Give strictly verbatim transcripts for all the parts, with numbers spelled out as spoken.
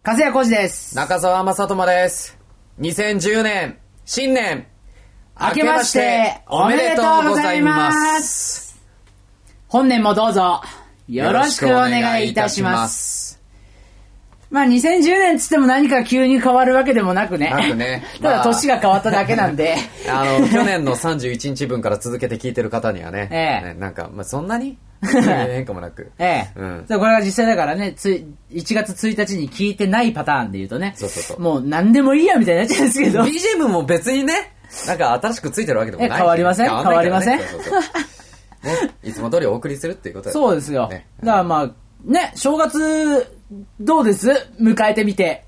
和也浩二です。 中澤正智です。にせんじゅうねん新年明けましておめでとうございます。本年もどうぞよろしくお願いいたします。まあにせんじゅうねんつっても何か急に変わるわけでもなくね。 なくね。 ただ年が変わっただけなんで。 あの去年のさんじゅういちにちぶんから続けて聞いてる方にはね、ええ、ねなんかまあそんなに変化もなく。 ええ。うん。これが実際だからね、ついちがつついたちに聞いてないパターンで言うとね。 そうそうそう。 もう何でもいいやみたいになっちゃうんですけど。 ビージーエム も別にね、なんか新しくついてるわけでもない。 変わりません。変わりません。 そうそうそうね、いつも通りお送りするっていうことです。 そうですよ。ね、だからまあ、ね、正月、どうです迎えてみて。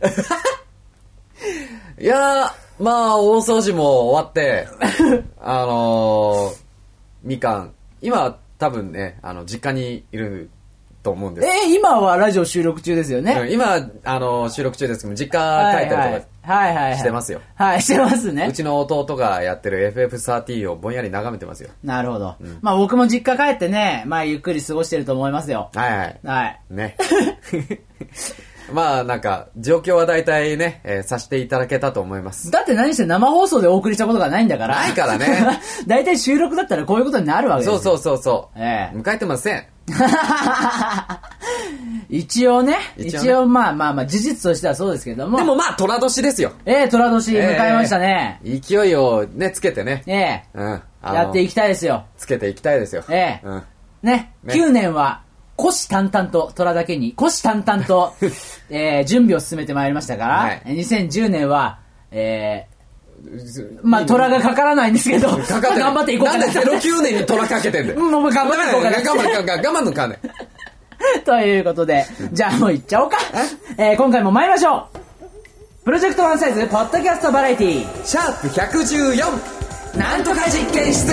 いやー、まあ、大掃除も終わって、あのー、みかん、今、多分ね、あの、実家にいると思うんです。 えー、今はラジオ収録中ですよね。 うん、今、あの、収録中ですけど、実家帰ったりとか、はいはい、してますよ。 はい、してますね。 うちの弟がやってる エフエフサーティー をぼんやり眺めてますよ。 なるほど。うん、まあ僕も実家帰ってね、まあゆっくり過ごしてると思いますよ。 はいはい。 はい。 ね。まあなんか、状況は大体ね、えー、させていただけたと思います。 だって何して生放送でお送りしたことがないんだから。 ないからね。 大体収録だったらこういうことになるわけですよ。 そうそうそうそう。 ええ。 迎えてません。 一応ね、一応、ね、一応まあまあまあ事実としてはそうですけども。 でもまあ寅年ですよ。 ええ、寅年迎えましたね、 えー。勢いをね、つけてね。 ええ。 うん。 やっていきたいですよ。 つけていきたいですよ。 ええ。うん。ね、ねきゅうねんは、虎視眈々と、虎だけに、虎視眈々と、えー、準備を進めてまいりましたから、はい、にせんじゅうねんは、えー、まあ、虎がかからないんですけど、かかって頑張っていこうかな。 なんでゼロきゅうねんに虎かけてんだよ。 もう頑張っていこうかな。 頑張る、我慢のかね。 ということで、じゃあもういっちゃおうか。えー、今回も参りましょう。プロジェクトワンサイズ、ポッドキャストバラエティー。 シャープひゃくじゅうよん、なんとか実験室。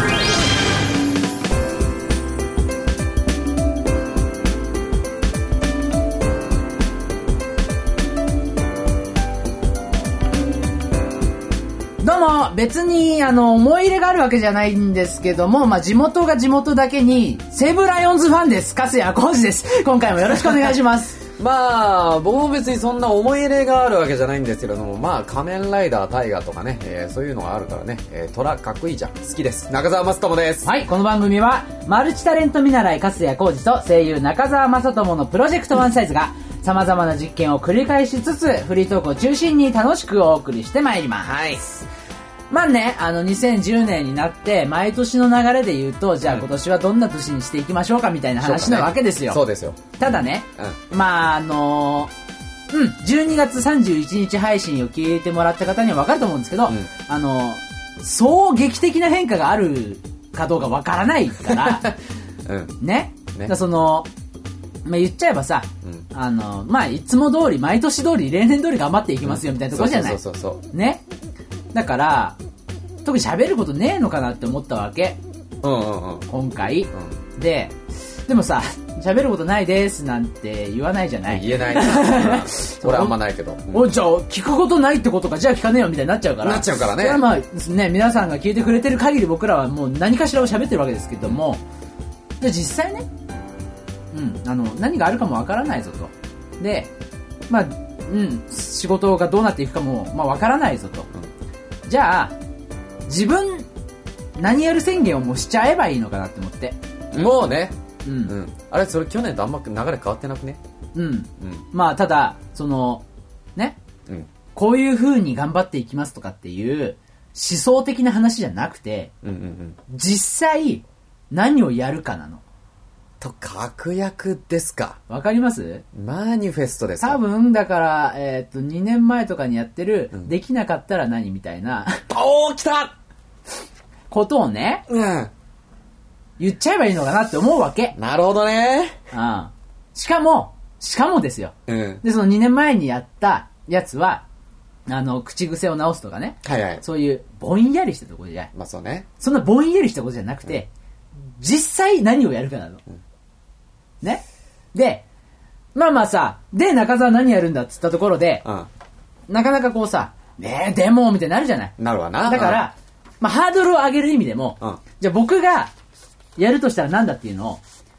どうも、別に、あの、思い入れがあるわけじゃないんですけども、まあ、地元が地元だけに、西武ライオンズファンです。粕谷浩二です。今回もよろしくお願いします。 まあ、僕も別にそんな思い入れがあるわけじゃないんですけれども、まあ、仮面ライダータイガーとかね、えー、そういうのがあるからね、えー、虎かっこいいじゃん。好きです。中澤正智です。 はい、この番組は、マルチタレント見習い粕谷浩二と声優中澤正智のプロジェクトワンサイズが、様々な実験を繰り返しつつ、フリートークを中心に楽しくお送りしてまいります。 はい。 まあね、あのにせんじゅうねんになって毎年の流れで言うと、じゃあ今年はどんな年にしていきましょうかみたいな話なわけですよ。 そうですよ。 ただね、うん、まああのー、うん、じゅうにがつさんじゅういちにち配信を聞いてもらった方には分かると思うんですけど、うん、あのー、そう劇的な変化があるかどうか分からないから、うん、ね、ね、だその、まあ、言っちゃえばさ、うん、あのー、まあいつも通り毎年通り例年通り頑張っていきますよみたいなところじゃない。 そうそうそうそう。 ね。だから、特に喋ることねえのかなって思ったわけ。 うんうんうん。 今回。うん、で、でもさ、喋ることないですなんて言わないじゃない。 言えない。俺あんまないけど。 うん、お、じゃあ聞くことないってことか、じゃあ聞かねえよみたいになっちゃうから。 なっちゃうからね。 それはまあね、皆さんが聞いてくれてる限り僕らはもう何かしらを喋ってるわけですけども、じゃあ実際ね、うん、あの、何があるかもわからないぞと。で、まあ、うん、仕事がどうなっていくかも、まあわからないぞと。うんじゃあ、自分、何やる宣言をもうしちゃえばいいのかなって思って。 もうね。 うん。うん、 あれ、それ去年とあんま流れ変わってなくね。 うん。うん。まあ、ただ、その、ね。うん。こういう風に頑張っていきますとかっていう、思想的な話じゃなくて、うんうんうん。実際、何をやるかなの。 と、確約ですか。 わかります？ マニフェストですか。 多分、だから、えっと、にねんまえとかにやってる、うん、できなかったら何みたいな。 おー、来たことをね、 うん。 言っちゃえばいいのかなって思うわけ。 なるほどね。 うん。しかも、しかもですよ。 うん。 で、そのにねんまえにやったやつは、あの、口癖を直すとかね。 はいはい。 そういう、ぼんやりしたところじゃない。 まあそうね。 そんなぼんやりしたことじゃなくて、うん、実際何をやるかなの。うんね。で、まあまあさ、で、中澤何やるんだっつったところで、うん、なかなかこうさ、ねえ、でも、みたいになるじゃない。 なるわな。 だから、うん、まあハードルを上げる意味でも、うん、じゃあ僕がやるとしたら何だっていうのを、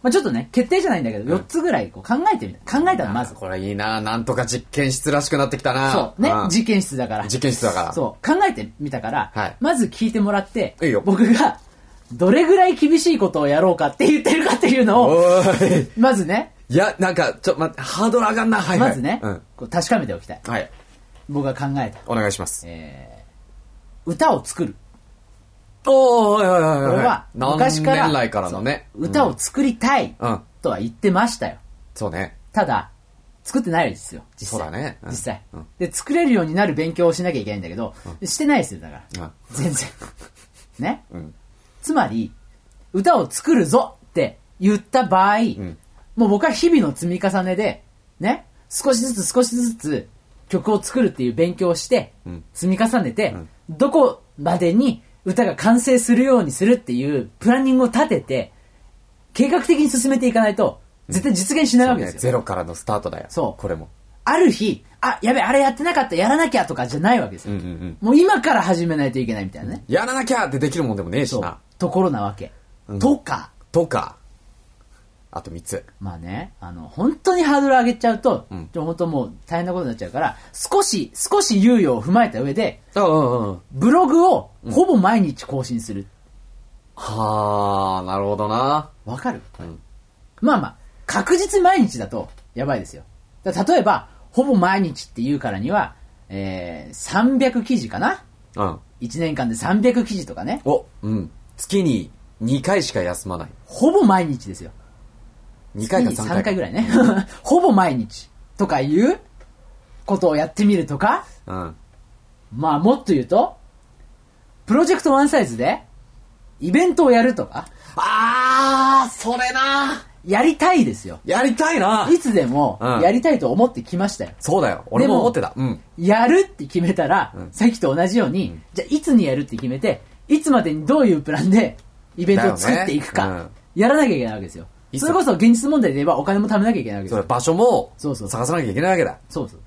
まあちょっとね、決定じゃないんだけど、よっつぐらいこう考えてみた。考えたのまず。 これいいな、なんとか実験室らしくなってきたな。 そうね、 うん、 実験室だから。 実験室だから。 そう、考えてみたから、 はい、 まず聞いてもらって、 いいよ、 僕がどれぐらい厳しいことをやろうかって言ってるかっていうのを、まずね。 いや、なんか、ちょ、ま、ハードル上がんな、はい、はい。 まずね、うん、こう確かめておきたい。 はい。 僕が考えた。 お願いします。 えー、歌を作る。 おー、はいはいはいはい。 これは、昔から、 何年来からのね。 歌を作りたい、とは言ってましたよ。 そうね。 ただ、作ってないですよ、実際。 そうだね。 実際、で、作れるようになる勉強をしなきゃいけないんだけど、してないですよ、だから。全然。ね、つまり、歌を作るぞって言った場合、もう僕は日々の積み重ねで、ね、少しずつ少しずつ曲を作るっていう勉強をして、積み重ねて、どこまでに歌が完成するようにするっていうプランニングを立てて、計画的に進めていかないと、絶対実現しないわけですよ。 ね、ゼロからのスタートだよ。 そう。 これも。 ある日、あ、やべ、あれやってなかった、やらなきゃとかじゃないわけですよ。うんうんうん、もう今から始めないといけないみたいなね。 やらなきゃってできるもんでもねえしな。 ところなわけ。うん、とか。 とか。あとみっつ。 まあね、あの、本当にハードル上げちゃうと、うん、本当もう大変なことになっちゃうから、少し、少し猶予を踏まえた上で、 うんうんうん、 ブログをほぼ毎日更新する。 うん、はあ、なるほどな。 わかる、うん、まあまあ、確実毎日だと、やばいですよ。だ例えば、ほぼ毎日って言うからには、えー、さんびゃく記事かな、うん、いちねんかんでさんびゃく記事とかね。 お、うん。月ににかいしか休まない。 ほぼ毎日ですよ。 にかいかさんかい。 さんかいぐらいね。ほぼ毎日とかいうことをやってみるとか、うん、まあもっと言うと、プロジェクトワンサイズでイベントをやるとか。 あー、それなやりたいですよ。 やりたいな。 いつでもやりたいと思ってきましたよ。 うん、そうだよ。俺も思ってた。 うん、やるって決めたら、うん、さっきと同じように、うん、じゃあいつにやるって決めて、いつまでにどういうプランでイベントを作っていくか、ね、うん、やらなきゃいけないわけですよ。それこそ現実問題で言えばお金も貯めなきゃいけないわけですよ。 場所も探さなきゃいけないわけだ。 そうそう。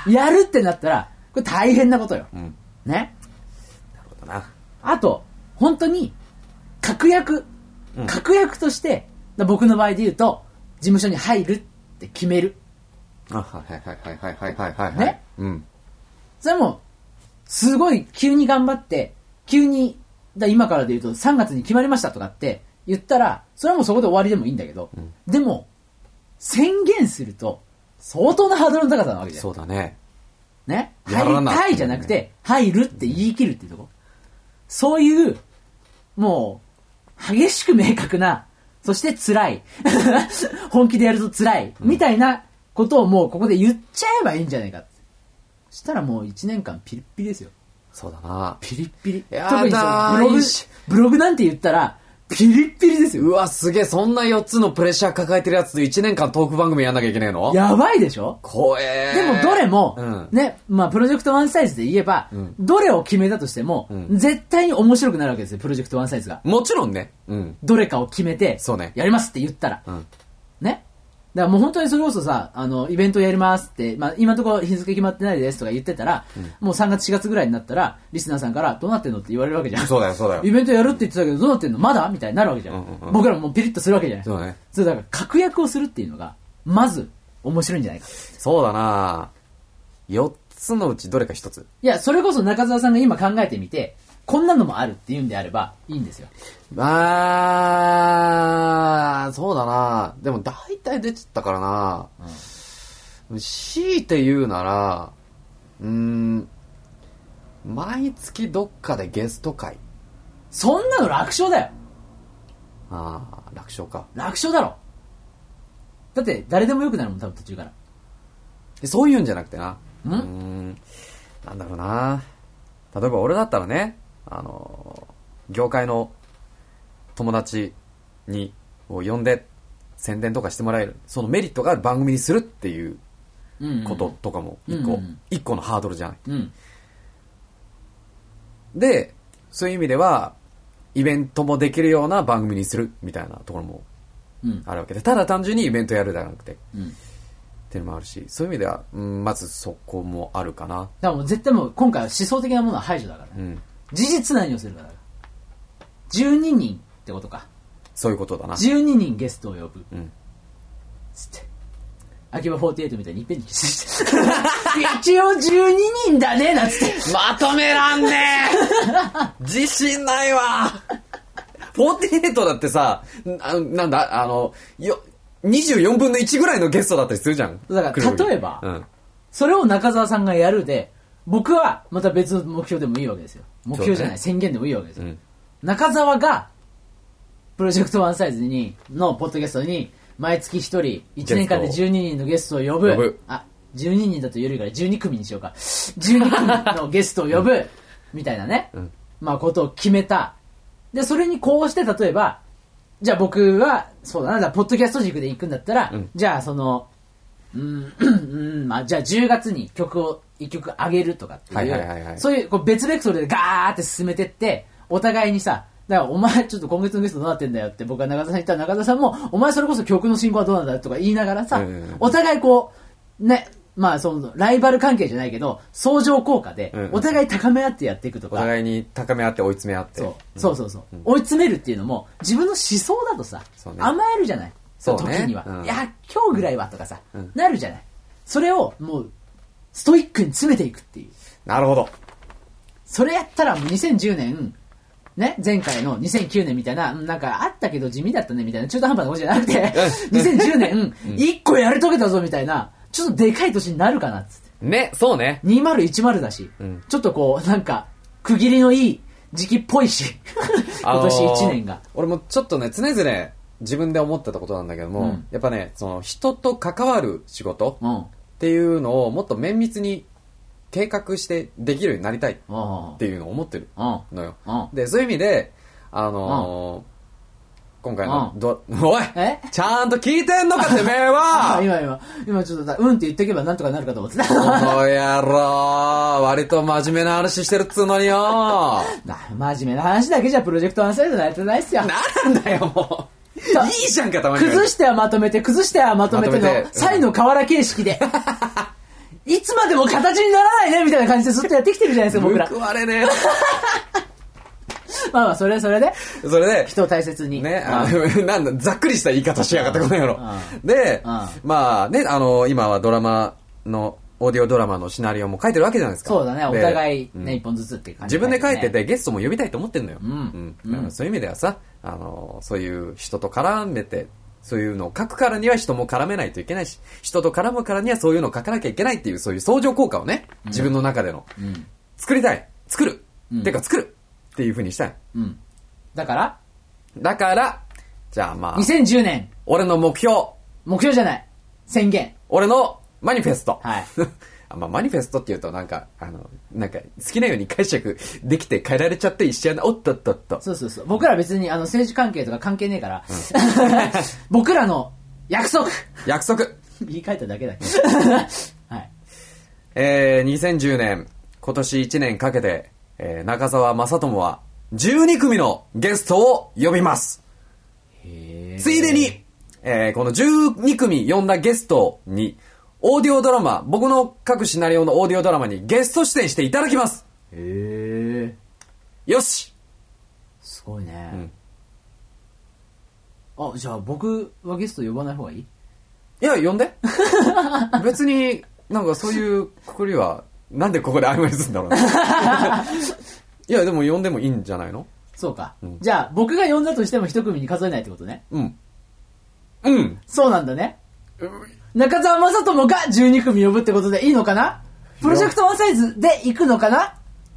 やるってなったら、これ大変なことよ。うん、ね。 なるほどな。 あと、本当に、確約、うん、確約として、僕の場合で言うと、事務所に入るって決める。 あ、はいはいはいはいはいはいはい。 ね。うん。それも、すごい急に頑張って、急に、だ今からで言うとさんがつに決まりましたとかって言ったら、それはもうそこで終わりでもいいんだけど、うん、でも、宣言すると、相当なハードルの高さなわけじゃん。 そうだね。 ね。入りたいじゃなくて、入るって言い切るっていうところ。そういう、もう、激しく明確な、そして辛い。本気でやると辛い。みたいなことをもうここで言っちゃえばいいんじゃないかって。そしたらもういちねんかんピリッピリですよ。 そうだな。 ピリッピリ。 特にブログ、ブログなんて言ったら、ピリッピリですよ。 うわ、すげえ、そんなよっつのプレッシャー抱えてるやつといちねんかんトーク番組やんなきゃいけないの？ やばいでしょ？ 怖え。 でもどれも、うん、ね、まあプロジェクトワンサイズで言えば、うん、どれを決めたとしても、うん、絶対に面白くなるわけですよ、プロジェクトワンサイズが。 もちろんね。うん。 どれかを決めて、 そうね。 やりますって言ったら。うん、ね。だからもう本当にそれこそさ、あの、イベントやりますって、まあ今のところ日付決まってないですとか言ってたら、うん、もうさんがつしがつぐらいになったら、リスナーさんからどうなってんのって言われるわけじゃん。 そうだよ、そうだよ。 イベントやるって言ってたけどどうなってんのまだみたいになるわけじゃん。うんうんうん、僕らもピリッとするわけじゃない。 そうね。 それだから確約をするっていうのが、まず面白いんじゃないか。 そうだなよっつのうちどれかひとつ。 いや、それこそ中澤さんが今考えてみて、こんなのもあるっていうんであればいいんですよ。 まあ、そうだなでも大体出ちゃったからな、うん、強いて言うなら、うーん、毎月どっかでゲスト会。 そんなの楽勝だよ。 ああ、楽勝か。 楽勝だろ。だって誰でもよくなるもん、多分途中から。 そういうんじゃなくてな。 ん？うーん、 なんだろうな。例えば俺だったらね、あの業界の友達にを呼んで宣伝とかしてもらえる、そのメリットがある番組にするっていうこととかも一個、うんうん、一個のハードルじゃない、うん、でそういう意味ではイベントもできるような番組にするみたいなところもあるわけで、ただ単純にイベントやるではなくて、うん、っていうのもあるし、そういう意味では、うん、まずそこもあるかな。 だからもう絶対もう今回は思想的なものは排除だから、ね、うん、事実何をするかだから。じゅうににんってことか。 そういうことだな。 じゅうににんゲストを呼ぶ。 うん。 つって。秋葉フォーティエイトみたいにいっぺんにして一応じゅうににんだねなんつって。 まとめらんねえ自信ないわフォーティエイトだってさ、あなんだ、あの、よ、にじゅうよんぶんのいちぐらいのゲストだったりするじゃん。 だから、例えば、うん、それを中澤さんがやるで、僕はまた別の目標でもいいわけですよ。目標じゃない、ね、宣言でもいいわけですよ。うん、中澤が、プロジェクトワンサイズに、のポッドキャストに、毎月一人、いちねんかんでじゅうににんのゲストを呼ぶ。呼ぶあ、じゅうににんだと緩いからじゅうにくみにしようか。じゅうにくみのゲストを呼ぶ、うん、みたいなね。うん、まあ、ことを決めた。で、それにこうして、例えば、じゃあ僕は、そうだな、だポッドキャスト軸で行くんだったら、うん、じゃあその、うん、うん、まあ、じゃあじゅうがつに曲を一曲上げるとかっていう、はいはいはいはい、そういうこう別ベクトルでガーって進めてって、お互いにさ、だからお前ちょっと今月のゲストどうなってんだよって僕は中田さんに言ったら中田さんも、お前それこそ曲の進行はどうなんだとか言いながらさ、うん、お互いこう、ね、まあその、ライバル関係じゃないけど、相乗効果で、お互い高め合ってやっていくとか。 お互いに高め合って追い詰め合って。 そう。そうそうそう。うん、追い詰めるっていうのも、自分の思想だとさ、ね、甘えるじゃない。そうね。時には。うん、いや、今日ぐらいはとかさ、うん、なるじゃない。それを、もう、ストイックに詰めていくっていう。 なるほど。 それやったらもうにせんじゅうねん、ね、前回のにせんきゅうねんみたいな、なんかあったけど地味だったねみたいな、中途半端なことじゃなくて、にせんじゅうねん、いっこやり遂げたぞみたいな、ちょっとでかい年になるかなっつって。 ね、そうね。 にせんじゅうだし、うん、ちょっとこう、なんか、区切りのいい時期っぽいし、今年いちねんが。 俺もちょっとね、常々自分で思ってたことなんだけども、うん、やっぱね、その人と関わる仕事っていうのをもっと綿密に計画してできるようになりたいっていうのを思ってるのよ。で、そういう意味で、あのー、今回のど、おいちゃんと聞いてんのかてめえは今今、今ちょっと、うんって言ってけばなんとかなるかと思ってた。 この野郎割と真面目な話してるっつうのによ真面目な話だけじゃプロジェクトワンサイズのやってないっすよ。 なんだよもういいじゃんかたまに。 崩してはまとめて、崩してはまとめての、サイの河原形式で。いつまでも形にならないねみたいな感じでずっとやってきてるじゃないですか、僕ら。 報われねまあまあ、それそれで。 それで。 人を大切に。 ね、あなんだ、ざっくりした言い方しやがってこの野郎。で、まあね、あの、今はドラマの、オーディオドラマのシナリオも書いてるわけじゃないですか。 そうだね、お互いね、一本ずつっていう感じ。自分で書いてて、ゲストも呼びたいと思ってんのよ。うん。だからそういう意味ではさ、あの、そういう人と絡めて、そういうのを書くからには人も絡めないといけないし、人と絡むからにはそういうのを書かなきゃいけないっていう、そういう相乗効果をね、自分の中での、作りたい。作る。てか作る。っていう風にしたい。うん。 だからだから、じゃあまあ。 にせんじゅうねん。 俺の目標。 目標じゃない。宣言。 俺のマニフェスト。 はい。 あまあ、マニフェストって言うとなんか、あの、なんか好きなように解釈できて変えられちゃって一緒やな、おっとっとっと。 そうそうそう。僕ら別にあの政治関係とか関係ねえから、うん、僕らの約束約束言い換えただけだけど。はい。 えー、にせんじゅうねん、今年いちねんかけて、えー、中澤正智はじゅうにくみのゲストを呼びます。へー。ついでに、えー、このじゅうにくみ呼んだゲストに、オーディオドラマ、僕の書くシナリオのオーディオドラマにゲスト出演していただきます。 へー。よし。 すごいね。うん、あ、じゃあ僕はゲスト呼ばない方がいい？ いや、呼んで。別に、なんかそういうくくりは、なんでここで曖昧にするんだろうね。いや、でも呼んでもいいんじゃないの？ そうか。うん、じゃあ、僕が呼んだとしても一組に数えないってことね。 うん。うん。 そうなんだね。うん、中澤正智がじゅうにくみ呼ぶってことでいいのかな？プロジェクトワンサイズで行くのかな？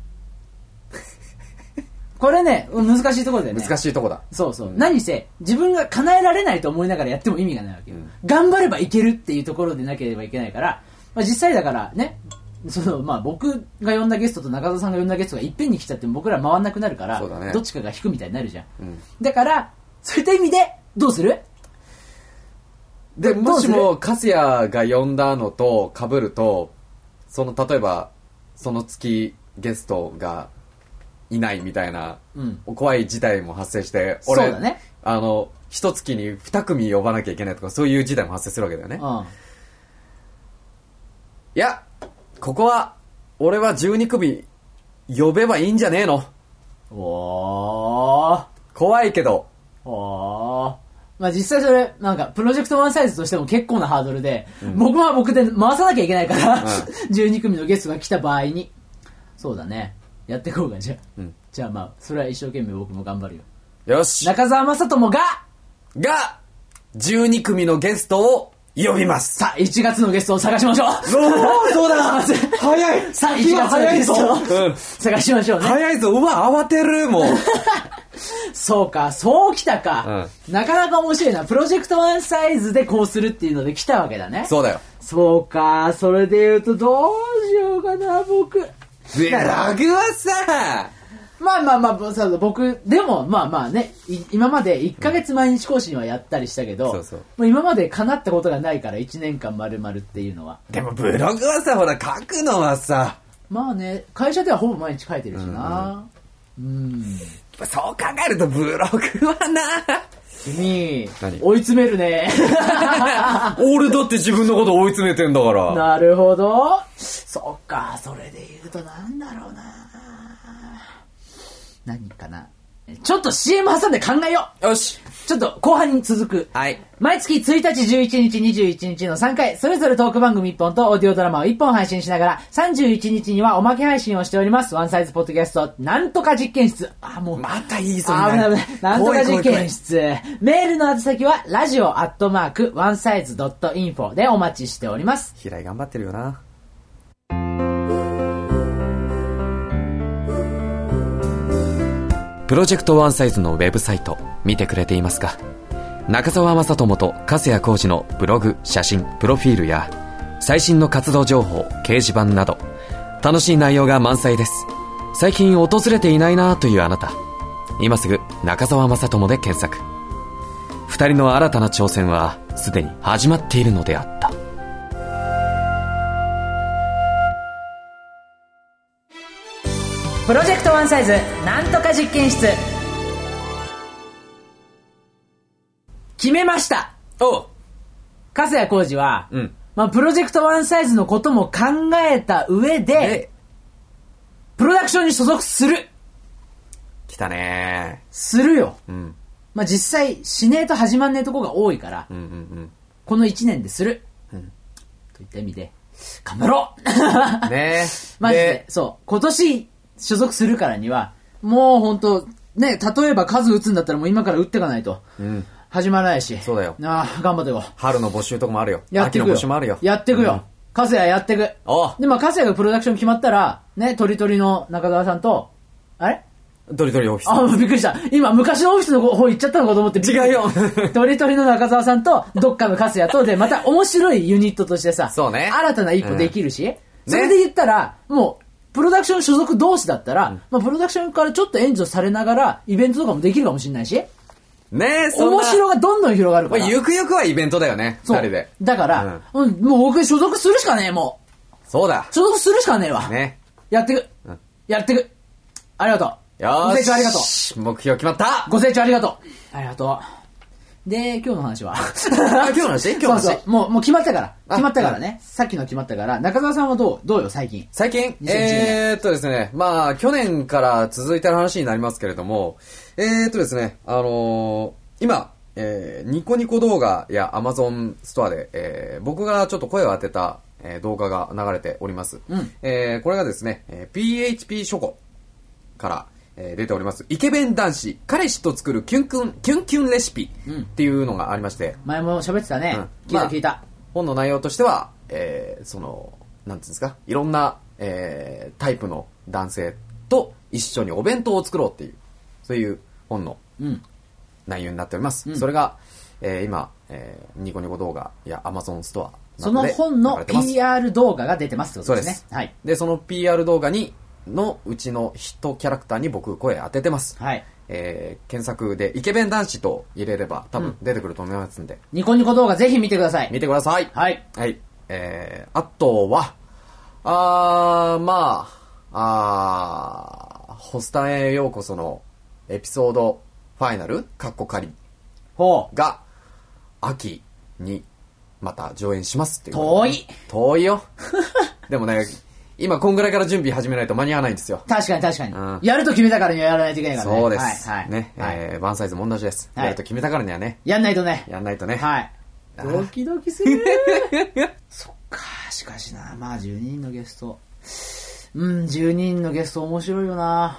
これね、難しいところだよね。 難しいとこだ。 そうそう。うん、何せ、自分が叶えられないと思いながらやっても意味がないわけよ。うん、頑張ればいけるっていうところでなければいけないから、まあ、実際だからね、その、まあ僕が呼んだゲストと中澤さんが呼んだゲストがいっぺんに来ちゃっても僕ら回んなくなるから、ね、どっちかが引くみたいになるじゃん。うん、だから、そういった意味で、どうする？ で、もしも、カスヤが呼んだのと被ると、その、例えば、その月ゲストがいないみたいな、うん、怖い事態も発生して、俺、そうだね、あの、一月に二組呼ばなきゃいけないとか、そういう事態も発生するわけだよね。うん、いや、ここは、俺はじゅうにくみ呼べばいいんじゃねえの。 おー。 怖いけど。 おー。 まあ実際それ、なんか、プロジェクトワンサイズとしても結構なハードルで、うん、僕は僕で回さなきゃいけないから、うん、じゅうに組のゲストが来た場合に、そうだね。やっていこうか、じゃあ。うん、じゃあまあ、それは一生懸命僕も頑張るよ。 よし。 中澤正智が、 が、じゅうに組のゲストを呼びます。 さあ、いちがつのゲストを探しましょう。おー、そうだ早い。 さあ、いちがつのゲストを、うん、探しましょうね。 早いぞ。うわ、慌てる、もう。 そうか、そう来たか、うん。なかなか面白いな。プロジェクトワンサイズでこうするっていうので来たわけだね。 そうだよ。 そうか、それで言うとどうしようかな、僕。 ブログはさ、 まあまあまあ、そう僕、でもまあまあね、今までいっかげつ毎日更新はやったりしたけど、うん、そうそう、もう今まで叶ったことがないからいちねんかん丸々っていうのは。 でもブログはさ、ほら書くのはさ、 まあね、会社ではほぼ毎日書いてるしな。うん、うん、 そう考えるとブログはな、 君、追い詰めるね。 俺だって自分のこと追い詰めてんだから。 なるほど。そっか、それで言うとなんだろうな。何かな。ちょっと シーエム 挟んで考えよう。よし。 ちょっと後半に続く。 はい。 毎月ついたち、じゅういちにち、にじゅういちにちのさんかい、それぞれトーク番組いっぽんとオーディオドラマをいっぽん配信しながら、さんじゅういちにちにはおまけ配信をしております。ワンサイズポッドキャスト、なんとか実験室。あ、もう。 またいいぞ。 あ、危ない危ない。なんとか実験室。メールの宛先は、ラジオアットマーク、ワンサイズドットインフォでお待ちしております。 平井頑張ってるよな。プロジェクトワンサイズのウェブサイト見てくれていますか？中澤正智と粕谷浩二のブログ、写真、プロフィールや最新の活動情報、掲示板など楽しい内容が満載です。最近訪れていないなというあなた、今すぐ中澤正智で検索。二人の新たな挑戦はすでに始まっているのであった。 プロジェクトワンサイズなんとか実験室、決めました。 おう。 粕谷浩二は、 うん、 まあ、プロジェクトワンサイズのことも考えた上でプロダクションに所属する。 来たねー。 するよ、 うん、 まあ、実際しねえと始まんねえとこが多いから、 うんうんうん、 このいちねんでする、うん、といった意味で頑張ろうねえマジで。そう、今年所属するからにはもう本当ね、例えば数打つんだったらもう今から打っていかないと、うん、始まらないし。 そうだよ。 ああ、頑張っていこう。 春の募集とかもあるよ。 やっていくよ。 秋の募集もあるよ。 やっていくよ。粕谷、うん、やっていく。 おで、まあ、粕谷がプロダクション決まったら、ね、トリトリの中澤さんと、あれトリトリオフィス。 あ、びっくりした。今、昔のオフィスの方行っちゃったのかと思って。 違うよ。 トリトリの中澤さんと、どっかの粕谷と、で、また面白いユニットとしてさ、 そうね。 新たな一歩できるし、うん、それで言ったら、ね、もう、プロダクション所属同士だったら、うん、まあ、プロダクションからちょっと援助されながら、イベントとかもできるかもしれないし、 ねえ、そんな面白がどんどん広がるから。 ゆくゆくはイベントだよね、二人で。 だから、うん、もう僕所属するしかねえ、もう。そうだ。 所属するしかねえわ。 ね。 やってく。うん、やってく。ありがとう。 よーし。 ご清聴ありがとう。目標決まった。 ご清聴ありがとう。ありがとう。で、今日の話は今日の話今日の話そうそう。もう、もう決まったから。決まったからね。さっきの決まったから。中澤さんはどうどうよ、最近。 最近えーっとですね。まあ、去年から続いてる話になりますけれども、えーっとですね、あのー、今、えー、ニコニコ動画や Amazon ストアで、えー、僕がちょっと声を当てた、えー、動画が流れております。 うん、 えー、これがですね、えー、ピーエイチピー 書庫から、えー、出ております。イケメン男子、彼氏と作るキュンキュン、キュンキュンレシピっていうのがありまして。 前も喋ってたね。うん、聞いた聞いた、まあ。 本の内容としては、えー、その、なんていうんですか、いろんな、えー、タイプの男性と一緒にお弁当を作ろうっていう、そういう本の、 うん内容になっております。うん、それが、えー、今、えー、ニコニコ動画や Amazon ストアその本の ピーアール 動画が出てますってことですね。 そうです。はい。で、その ピーアール 動画に、のうちの一キャラクターに僕声当ててます。 はい。 えー、検索でイケメン男子と入れれば多分出てくると思いますんで。うん、 ニコニコ動画ぜひ見てください。 見てください。 はい。 はい。えー、あとは、あー、まあ、あー、ホスタンへようこそのエピソードファイナルカッコ仮が秋にまた上演しますっていう。 遠い遠いよ。でもね、 今こんぐらいから準備始めないと間に合わないんですよ。 確かに確かに。 うん、 やると決めたからにはやらないといけないからね。 そうです。 はい。はい、 ね。はい、えー、ワンサイズも同じです、はい。やると決めたからにはね。 やんないとね。 やんないとね。 はい。ドキドキするそっか、しかしな、まあじゅうににんのゲスト。うん、じゅうににんのゲスト面白いよな。 うん。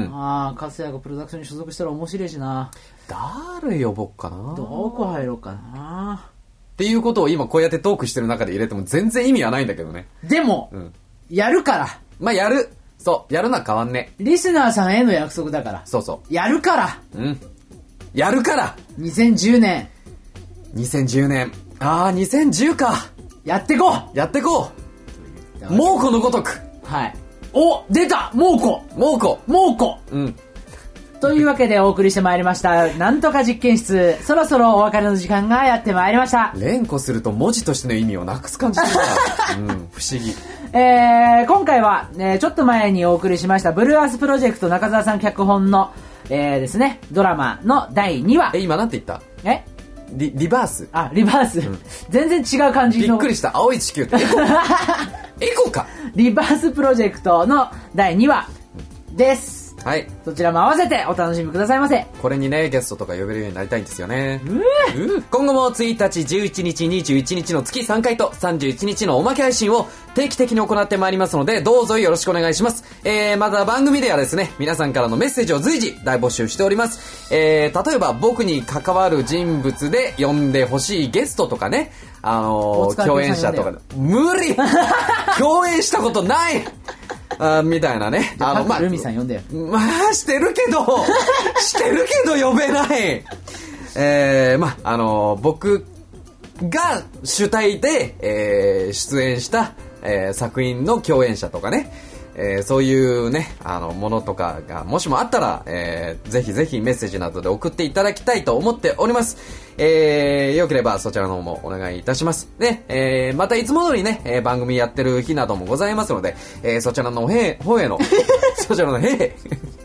ああ、かつやがプロダクションに所属したら面白いしな。 誰呼ぼっかな。 どこ入ろうかな。 っていうことを今こうやってトークしてる中で入れても全然意味はないんだけどね。 でも、うん、やるから。 まあやる。そう、やるのは変わんね。 リスナーさんへの約束だから。 そうそう。 やるから。 うん。やるからにせんじゅうねん。にせんじゅうねん。ああ、にせんじゅうか。 やってこうやってこう猛虎のごとく。 はい。お、出た猛虎猛虎猛虎うん。 というわけでお送りしてまいりました。なんとか実験室。そろそろお別れの時間がやってまいりました。 連呼すると文字としての意味をなくす感じだな。うん、不思議。 えー、今回は、えー、ちょっと前にお送りしましたブルーアースプロジェクト中澤さん脚本の、えー、ですね、ドラマのだいにわ。 え、今なんて言った？ えリ, リバースあ、リバース。うん、全然違う感じの。 びっくりした。青い地球って。エコか。 リバースプロジェクトのだいにわです。 はい。 そちらも合わせてお楽しみくださいませ。 これにね、ゲストとか呼べるようになりたいんですよね。う今後もついたち、じゅういちにち、にじゅういちにちの月さんかいとさんじゅういちにちのおまけ配信を定期的に行ってまいりますので、どうぞよろしくお願いします。えー、また番組ではですね、皆さんからのメッセージを随時大募集しております。えー、例えば僕に関わる人物で呼んでほしいゲストとかね、あのー、共演者とかで。無理共演したことないあみたいなね。 あの、まあ、ルミさん呼んでよ。 まあ、してるけど、してるけど呼べない。えー、まあ、あのー、僕が主体で、えー、出演した、えー、作品の共演者とかね、えー、そういうね、あの、ものとかが、もしもあったら、えー、ぜひぜひメッセージなどで送っていただきたいと思っております。えー、よければそちらの方もお願いいたします。で、えー、またいつも通りね、えー、番組やってる日などもございますので、えー、そちらの方へ、方への、そちらのへ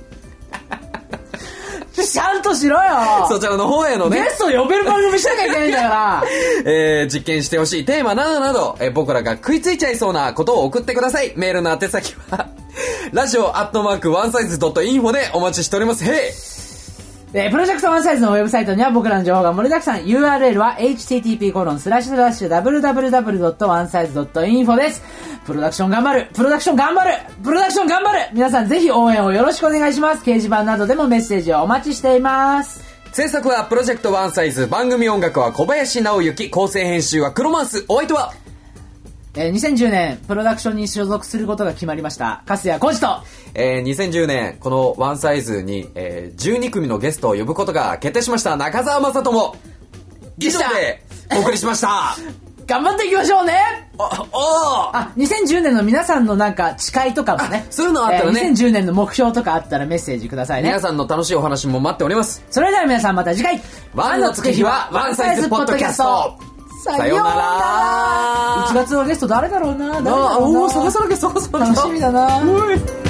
ちゃんとしろよそちらの方へのね。 ゲスト呼べる番組しなきゃいけないんだから。 えー、実験してほしいテーマなどなど、えー、僕らが食いついちゃいそうなことを送ってください。メールの宛先は、ラジオアットマークワンサイズドットインフォでお待ちしております。へいえー、プロジェクトワンサイズのウェブサイトには僕らの情報が盛りだくさん。ユーアールエル は エイチティーティーピーコロンスラッシュスラッシュダブリューダブリューダブリュードットワンサイズドットインフォ です。プロダクション頑張るプロダクション頑張るプロダクション頑張る皆さんぜひ応援をよろしくお願いします。掲示板などでもメッセージをお待ちしています。 制作はプロジェクトワンサイズ、番組音楽は小林直之、構成編集はクロマンス。お相手はえー、にせんじゅうねんプロダクションに所属することが決まりました粕谷浩二と、 えー、にせんじゅうねんこのワンサイズに、えー、じゅうにくみのゲストを呼ぶことが決定しました中澤正智。以上でお送りしました頑張っていきましょうね。 おおあ、にせんじゅうねんの皆さんのなんか誓いとかもね、 そういうのあったらね、えー、 にせんじゅうねんの目標とかあったらメッセージくださいね。 皆さんの楽しいお話も待っております。 それでは皆さんまた次回、 ワンの月日はワンサイズポッドキャスト。さようなら。 いちがつのゲスト誰だろうな。誰だろうな。 おー、探さなきゃ探さなきゃ。 楽しみだな。